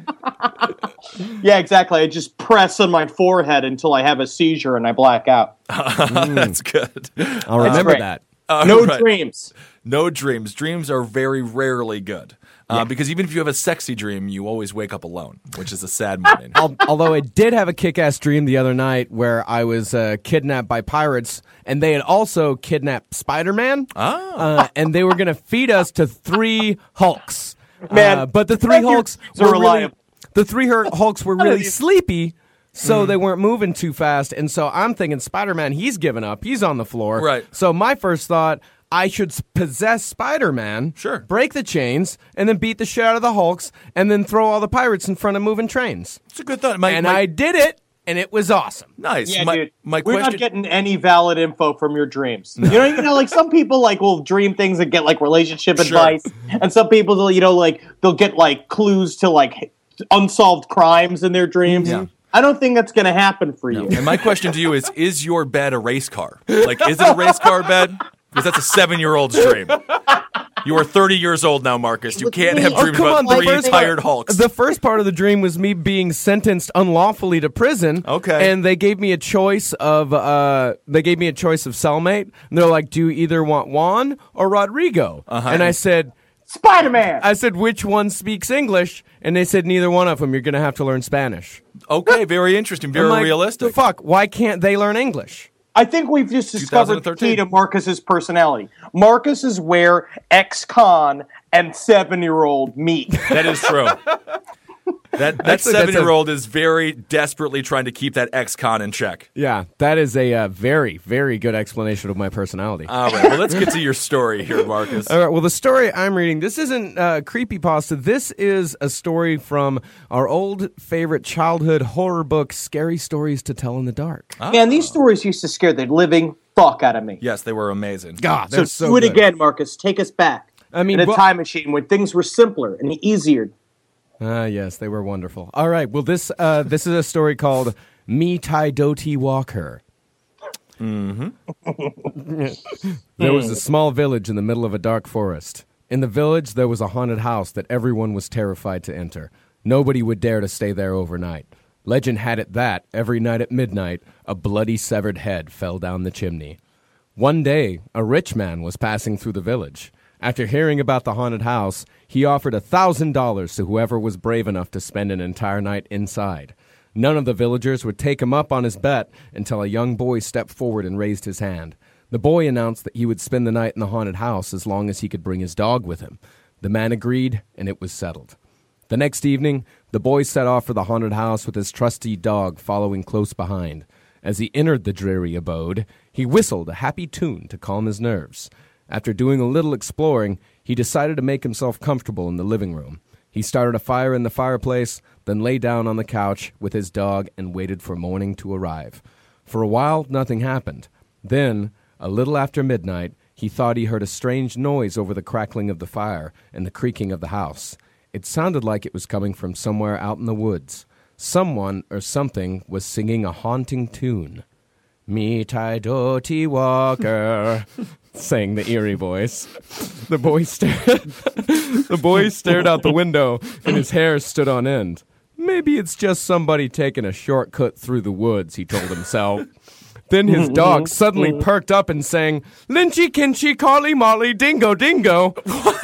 Yeah, exactly. I just press on my forehead until I have a seizure and I black out. That's good. I'll remember great. that. Uh, No right. dreams. No dreams. Dreams are very rarely good. Uh, Because even if you have a sexy dream, you always wake up alone, which is a sad morning. Al- Although I did have a kick-ass dream the other night where I was uh, kidnapped by pirates, and they had also kidnapped Spider-Man, Ah. uh, and they were going to feed us to three Hulks. Man, Uh, but the three your Hulks dreams are were really, reliable. the three Hur- Hulks were None of really these- sleepy, so Hmm. they weren't moving too fast. And so I'm thinking Spider-Man, he's given up, he's on the floor. Right. So my first thought, I should s- possess Spider-Man, Sure. break the chains, and then beat the shit out of the Hulks, and then throw all the pirates in front of moving trains. It's a good thought. My, And my- I did it, and it was awesome. nice. Yeah, my, dude. my We're question. not getting any valid info from your dreams. You know, you know, like some people like will dream things and get like relationship Sure. advice, and some people, will, you know, like they'll get like clues to like unsolved crimes in their dreams. Yeah. I don't think that's going to happen for you. And my question to you is: Is your bed a race car? Like, is it a race car bed? Because that's a seven-year-old's dream. You are thirty years old now, Marcus. You can't have Oh, dreams come about on, the three first tired part- Hulks. The first part of the dream was me being sentenced unlawfully to prison. Okay. And they gave me a choice of uh, they gave me a choice of cellmate. And they're like, "Do you either want Juan or Rodrigo?" Uh-huh. And I said, Spider-Man. "I said which one speaks English?" And they said, "Neither one of them. You're going to have to learn Spanish." Okay, very interesting, very I'm like, realistic. Fuck. Why can't they learn English? I think we've just discovered the key twenty thirteen. to Marcus's personality. Marcus is where ex-con and seven-year-old meet. That is true. That that Actually, that's a- seven-year-old is very desperately trying to keep that ex-con in check. Yeah, that is a uh, very, very good explanation of my personality. All right, well, let's get to your story here, Marcus. All right, well, the story I'm reading, this isn't uh, creepypasta. This is a story from our old favorite childhood horror book, Scary Stories to Tell in the Dark. Man, these stories used to scare the living fuck out of me. Yes, they were amazing. God, So, they're so do it good. again, Marcus. Take us back. I mean, in a well- time machine when things were simpler and easier. Ah, yes, they were wonderful. All right, well, this uh, this is a story called Me Tai Doti Walker. Mm-hmm. There was a small village in the middle of a dark forest. In the village, there was a haunted house that everyone was terrified to enter. Nobody would dare to stay there overnight. Legend had it that, every night at midnight, a bloody severed head fell down the chimney. One day, a rich man was passing through the village. After hearing about the haunted house, he offered a thousand dollars to whoever was brave enough to spend an entire night inside. None of the villagers would take him up on his bet until a young boy stepped forward and raised his hand. The boy announced that he would spend the night in the haunted house as long as he could bring his dog with him. The man agreed, and it was settled. The next evening, the boy set off for the haunted house with his trusty dog following close behind. As he entered the dreary abode, he whistled a happy tune to calm his nerves. After doing a little exploring, he decided to make himself comfortable in the living room. He started a fire in the fireplace, then lay down on the couch with his dog and waited for morning to arrive. For a while, nothing happened. Then, a little after midnight, he thought he heard a strange noise over the crackling of the fire and the creaking of the house. It sounded like it was coming from somewhere out in the woods. Someone or something was singing a haunting tune. Me Tai Doti Walker, sang the eerie voice. The boy stared. The boy stared out the window, and his hair stood on end. Maybe it's just somebody taking a shortcut through the woods, he told himself. Then his dog suddenly perked up and sang, Lynchy Kinchy Carly Molly Dingo Dingo.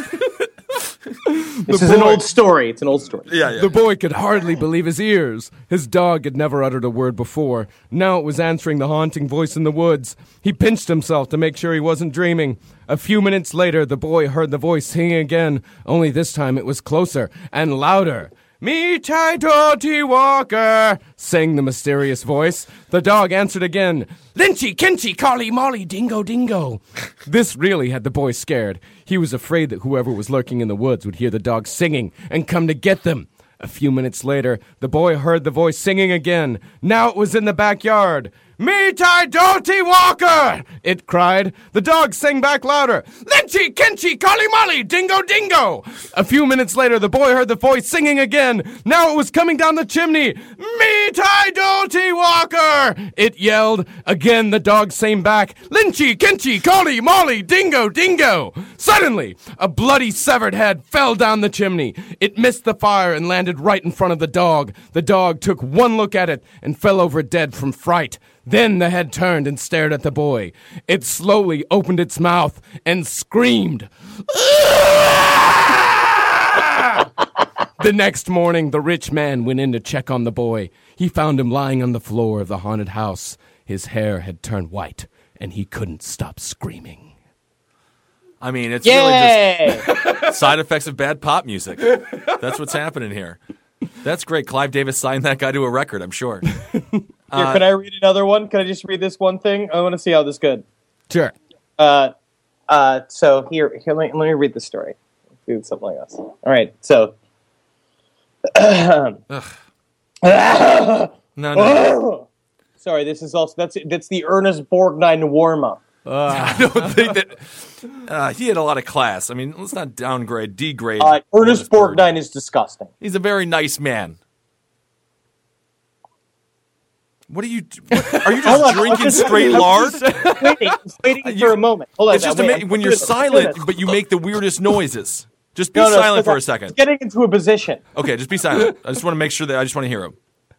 This is an old story. It's an old story. Yeah, yeah. The boy could hardly believe his ears. His dog had never uttered a word before. Now it was answering the haunting voice in the woods. He pinched himself to make sure he wasn't dreaming. A few minutes later, the boy heard the voice singing again, only this time it was closer and louder. Me Tai Doti Walker, sang the mysterious voice. The dog answered again, Lynchy Kinchy Carly Molly Dingo Dingo. This really had the boy scared. He was afraid that whoever was lurking in the woods would hear the dog singing and come to get them. A few minutes later, the boy heard the voice singing again. Now it was in the backyard. Me Tai Doti Walker, it cried. The dog sang back louder. Lynchy Kinchy Carly Molly Dingo Dingo. A few minutes later, the boy heard the voice singing again. Now it was coming down the chimney. Me Tai Doti Walker, it yelled. Again, the dog sang back. Lynchy Kinchy Carly Molly Dingo Dingo. Suddenly, a bloody severed head fell down the chimney. It missed the fire and landed right in front of the dog. The dog took one look at it and fell over dead from fright. Then the head turned and stared at the boy. It slowly opened its mouth and screamed. The next morning, the rich man went in to check on the boy. He found him lying on the floor of the haunted house. His hair had turned white, and he couldn't stop screaming. I mean, it's Yay! really just side effects of bad pop music. That's what's happening here. That's great. Clive Davis signed that guy to a record, I'm sure. Here, can I read another one? Can I just read this one thing? I want to see how this good. Sure. Uh, uh, so here, here let, me, let me read the story. Do something like this. All right. So, No, no. sorry. This is also that's that's the Ernest Borgnine warm up. I don't think that uh, he had a lot of class. I mean, let's not downgrade, degrade. Uh, Ernest Borgnine. Borgnine is disgusting. He's a very nice man. What are you? What, are you just Hold on, drinking I'm just- straight I'm lard? just waiting, I'm waiting You- for a moment. Hold on. It's just now, wait, ama- I'm when you're doing this, I'm doing silent, this. but you make the weirdest noises. Just be No, no, silent for I'm a second. Getting into a position. Okay, just be silent. I just want to make sure that I just want to hear him.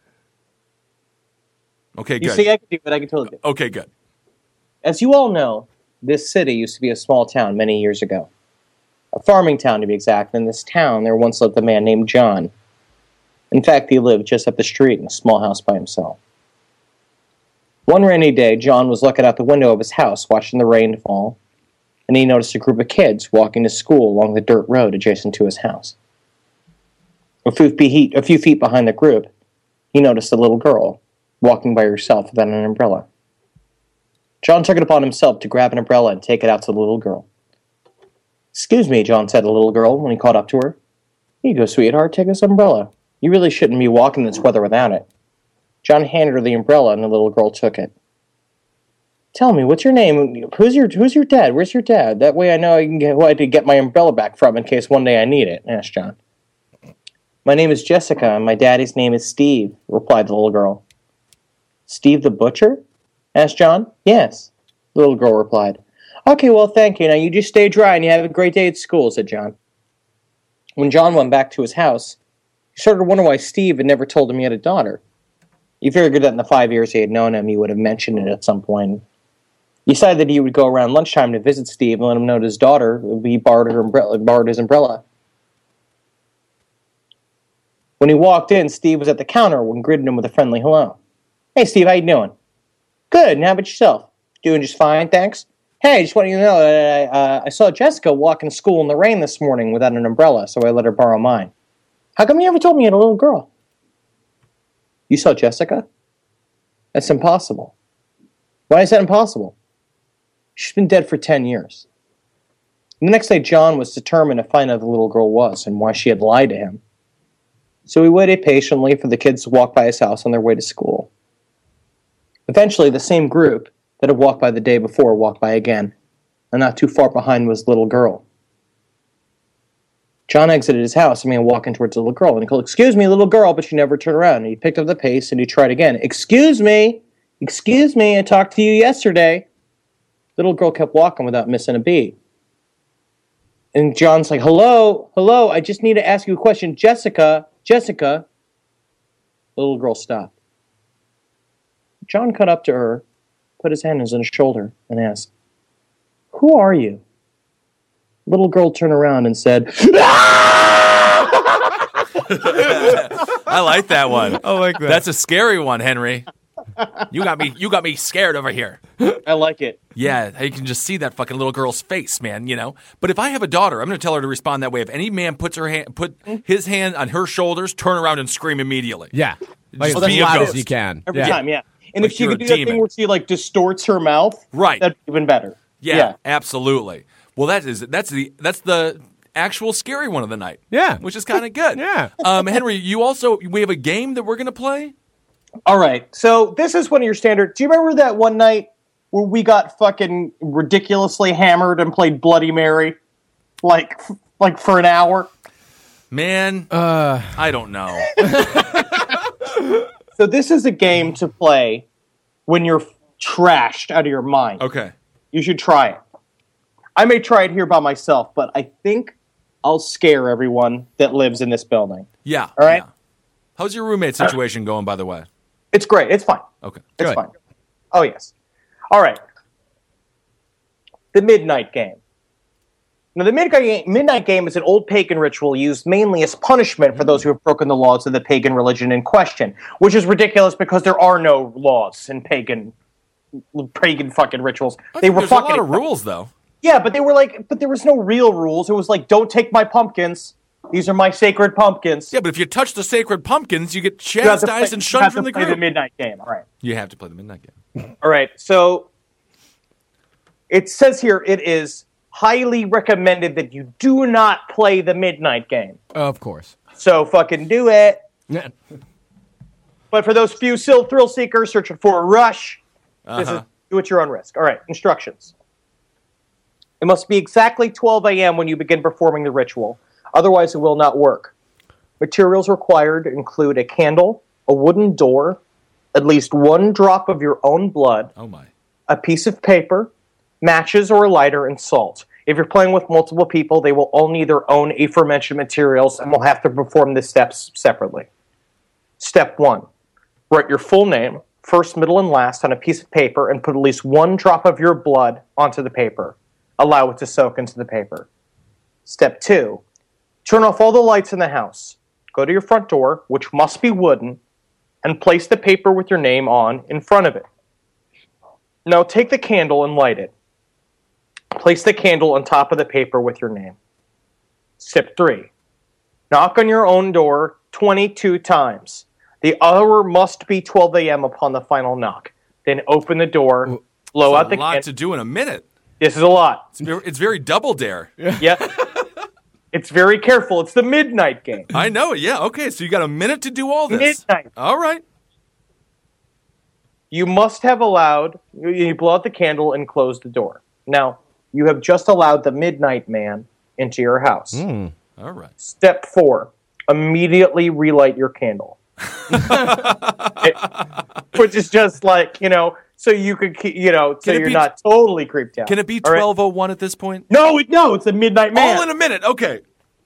Okay, You good. see, I can do it. I can totally do it. Okay, good. As you all know, this city used to be a small town many years ago. A farming town, to be exact. In this town, there once lived a man named John. In fact, he lived just up the street in a small house by himself. One rainy day, John was looking out the window of his house, watching the rain fall, and he noticed a group of kids walking to school along the dirt road adjacent to his house. A few feet, a few feet behind the group, he noticed a little girl walking by herself without an umbrella. John took it upon himself to grab an umbrella and take it out to the little girl. "Excuse me," John said to the little girl when he caught up to her. "Here you go, sweetheart, take this umbrella. You really shouldn't be walking this weather without it." John handed her the umbrella and the little girl took it. "Tell me, what's your name? Who's your Who's your dad? Where's your dad? That way I know I can get who I to get my umbrella back from in case one day I need it," asked John. "My name is Jessica, and my daddy's name is Steve," replied the little girl. "Steve the butcher?" asked John. "Yes," the little girl replied. "Okay, well, thank you. Now you just stay dry and you have a great day at school," said John. When John went back to his house, he started to wonder why Steve had never told him he had a daughter. He figured that in the five years he had known him, he would have mentioned it at some point. He decided that he would go around lunchtime to visit Steve and let him know that his daughter, he borrowed, her umbrella, borrowed his umbrella. When he walked in, Steve was at the counter and greeted him with a friendly hello. "Hey, Steve, how you doing?" "Good, and how about yourself?" "Doing just fine, thanks." "Hey, I just want you to know that I, uh, I saw Jessica walking to school in the rain this morning without an umbrella, so I let her borrow mine." "How come you never told me you had a little girl?" "You saw Jessica? That's impossible." "Why is that impossible?" "She's been dead for ten years. And the next day, John was determined to find out who the little girl was and why she had lied to him. So he waited patiently for the kids to walk by his house on their way to school. Eventually, the same group that had walked by the day before walked by again, and not too far behind was the little girl. John exited his house and began walking towards the little girl, and he called, "Excuse me, little girl," but she never turned around. And he picked up the pace and he tried again. "Excuse me, excuse me, I talked to you yesterday." The little girl kept walking without missing a beat. And John's like, "Hello, hello, I just need to ask you a question. Jessica, Jessica." The little girl stopped. John cut up to her, put his hand on his shoulder, and asked, "Who are you?" The little girl turned around and said, I like that one. I like that. That's a scary one, Henry. You got me. You got me scared over here. I like it. Yeah, you can just see that fucking little girl's face, man. You know. But if I have a daughter, I'm going to tell her to respond that way. If any man puts her hand, put his hand on her shoulders, turn around and scream immediately. Yeah. Like Just as be a loud ghost. as you can. Every yeah. time, yeah. And Like if she you're could a do that demon. thing where she like distorts her mouth, Right. that'd be even better. Yeah, Yeah. absolutely. Well, that is that's the that's the actual scary one of the night. Yeah. which is kind of good. Yeah. Um, Henry, you also we have a game that we're going to play. All right. So this is one of your standard. Do you remember that one night where we got fucking ridiculously hammered and played Bloody Mary, like like for an hour? Man, Uh, I don't know. So this is a game to play when you're trashed out of your mind. Okay. You should try it. I may try it here by myself, but I think I'll scare everyone that lives in this building. Yeah. All right. yeah. How's your roommate situation going, by the way? It's great. It's fine. Okay. It's Good. fine. Oh, yes. All right. The Midnight Game. Now, the Midnight Game, Midnight Game is an old pagan ritual used mainly as punishment for those who have broken the laws of the pagan religion in question, which is ridiculous because there are no laws in pagan pagan fucking rituals. I They think were there's fucking a lot of rules, though. Yeah, but they were like, but there was no real rules. It was like, don't take my pumpkins. These are my sacred pumpkins. Yeah, but if you touch the sacred pumpkins, you get You have to chastised play- and you shunned have from to the play group. the Midnight Game. All right. You have to play the midnight game. All right. So it says here it is highly recommended that you do not play the Midnight Game. of course. So fucking do it. Yeah. But for those few still thrill seekers searching for a rush, this is Uh-huh. do at your own risk. All right. Instructions. It must be exactly twelve a.m. when you begin performing the ritual. Otherwise, it will not work. Materials required include a candle, a wooden door, at least one drop of your own blood, Oh, my. a piece of paper, matches or a lighter, and salt. If you're playing with multiple people, they will all need their own aforementioned materials and will have to perform the steps separately. Step one. Write your full name, first, middle, and last, on a piece of paper and put at least one drop of your blood onto the paper. Allow it to soak into the paper. Step two. Turn off all the lights in the house. Go to your front door, which must be wooden, and place the paper with your name on in front of it. Now take the candle and light it. Place the candle on top of the paper with your name. Step three. Knock on your own door twenty-two times. The hour must be twelve a.m. upon the final knock. Then open the door, blow That's out the a lot candle. to do in a minute. This is a lot. It's very, it's very double dare. Yeah. It's very careful. It's the midnight game. I know it. Yeah. Okay. So you got a minute to do all this. Midnight. All right. You must have allowed, you- you blow out the candle and close the door. Now, you have just allowed the midnight man into your house. All right. Step four, immediately relight your candle. It- which is just like, you know, so you could, keep, you know, so Can it you're be- not totally creeped out. Can it be All right? twelve oh one at this point? No, it- no, it's a midnight man. All in a minute. Okay.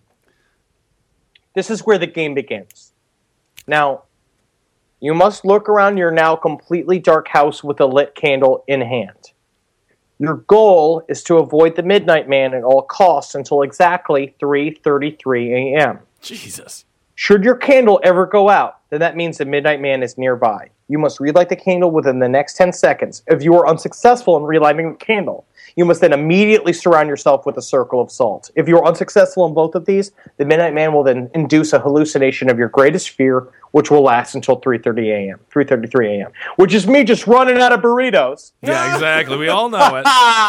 This is where the game begins. Now, you must look around your now completely dark house with a lit candle in hand. Your goal is to avoid the midnight man at all costs until exactly three thirty-three a.m. Jesus. Should your candle ever go out, then that means the midnight man is nearby. You must relight the candle within the next ten seconds. If you are unsuccessful in relighting the candle, you must then immediately surround yourself with a circle of salt. If you are unsuccessful in both of these, the midnight man will then induce a hallucination of your greatest fear, which will last until three thirty a.m., three thirty-three a.m., which is me just running out of burritos. Yeah, exactly. We all know it.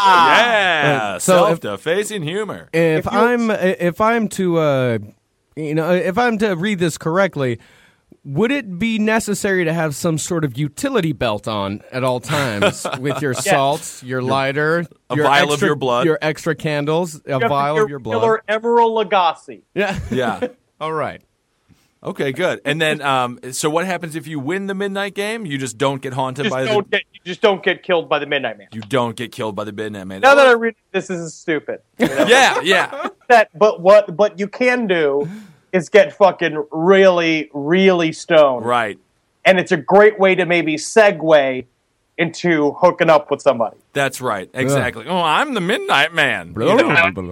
Yeah. So if- Self-defacing humor. If, If you- I'm if I'm to uh, you know if I'm to read this correctly, would it be necessary to have some sort of utility belt on at all times with your salts, your lighter, A your vial of extra, your blood. your extra candles, a vial of your blood? Killer Emerald Lagasse. Yeah. Yeah. All right. Okay, good. And then, um, so what happens if you win the midnight game? You just don't get haunted Just by the. don't get, you just don't get killed by the midnight man. You don't get killed by the midnight man. Now that I read this, this is stupid. You know? yeah, yeah. that, but what what you can do is get fucking really, really stoned. Right. And it's a great way to maybe segue into hooking up with somebody. That's right. Exactly. Oh, I'm the midnight man. You know?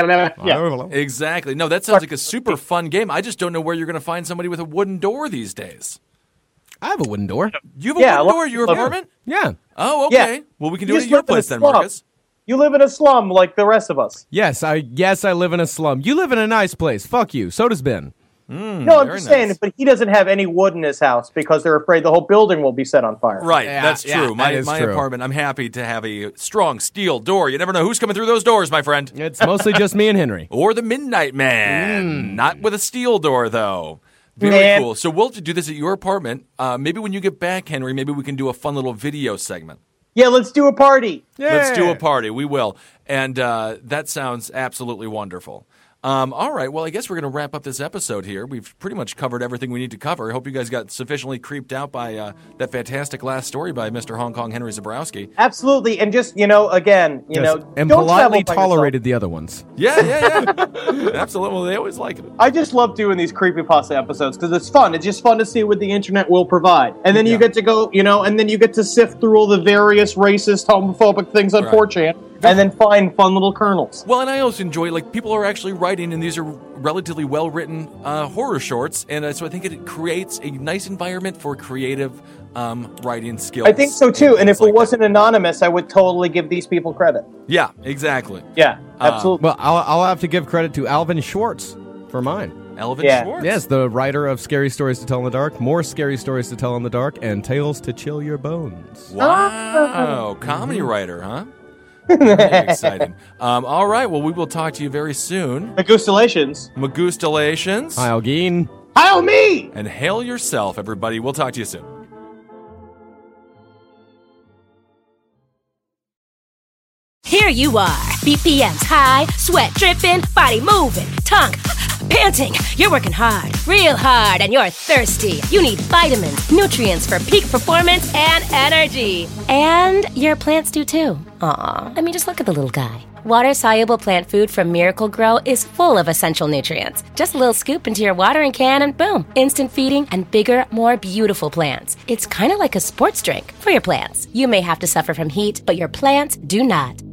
Yeah. Exactly. No, that sounds like a super fun game. I just don't know where you're going to find somebody with a wooden door these days. I have a wooden door. You have a Yeah, wooden look- door at your look- apartment? Yeah. Oh, okay. Yeah. Well, we can You do it just at your live in a place then, slum. Marcus. You live in a slum like the rest of us. Yes, I yes I live in a slum. You live in a nice place. Fuck you. So does Ben. no, I'm very just saying, nice. but he doesn't have any wood in his house because they're afraid the whole building will be set on fire. Right, Yeah, that's yeah, true. my that is my true. apartment, I'm happy to have a strong steel door. You never know who's coming through those doors, my friend. It's mostly just me and Henry. Or the Midnight Man. Not with a steel door, though. Very Man. cool. So we'll do this at your apartment. Uh, maybe when you get back, Henry, maybe we can do a fun little video segment. Yeah, let's do a party. Let's do a party. We will. And uh, that sounds absolutely wonderful. Um, all right. Well, I guess we're going to wrap up this episode here. We've pretty much covered everything we need to cover. I hope you guys got sufficiently creeped out by uh, that fantastic last story by Mister Hong Kong Henry Zabrowski. Absolutely, and just you know, again, you Yes, know, and don't politely travel by tolerated the other ones. Yeah, yeah, yeah. Absolutely. Well, they always like it. yourself. I just love doing these creepypasta episodes because it's fun. It's just fun to see what the internet will provide, and then you Yeah. get to go, you know, and then you get to sift through all the various racist, homophobic things on Right. four chan, and then find fun little kernels. Well, and I also enjoy, like, people are actually writing, and these are relatively well-written uh, horror shorts, and uh, so I think it creates a nice environment for creative um, writing skills. I think so too. And things if it like that. wasn't anonymous, I would totally give these people credit. Yeah, exactly. Yeah, Uh, absolutely. Well, I'll, I'll have to give credit to Alvin Schwartz for mine. Elvin Yeah. Schwartz. Yes, the writer of Scary Stories to Tell in the Dark, More Scary Stories to Tell in the Dark, and Tales to Chill Your Bones. Wow. Comedy writer, huh? Very exciting. Um, all right. Well, we will talk to you very soon. Magustalations. Magustalations. Hi, Algeen. Hi, me. And hail yourself, everybody. We'll talk to you soon. Here you are, B P Ms high, sweat dripping, body moving, tongue panting. You're working hard, real hard, and you're thirsty. You need vitamins, nutrients for peak performance and energy. And your plants do too. Aw, I mean, just look at the little guy. Water-soluble plant food from Miracle Grow is full of essential nutrients. Just a little scoop into your watering can and boom, instant feeding and bigger, more beautiful plants. It's kind of like a sports drink for your plants. You may have to suffer from heat, but your plants do not.